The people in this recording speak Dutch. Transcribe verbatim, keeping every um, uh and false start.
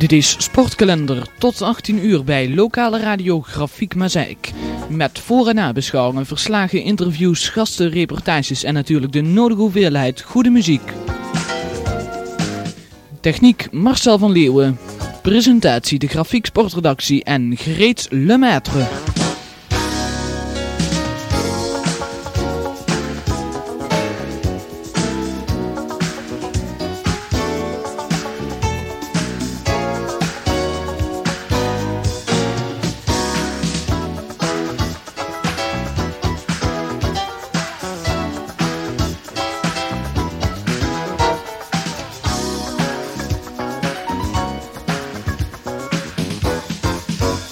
Dit is Sportkalender tot achttien uur bij lokale radio Grafiek Mazeik. Met voor- en nabeschouwingen, verslagen, interviews, gasten, reportages en natuurlijk de nodige hoeveelheid goede muziek. Techniek Marcel van Leeuwen. Presentatie de Grafiek Sportredactie en Greet Lemaitre.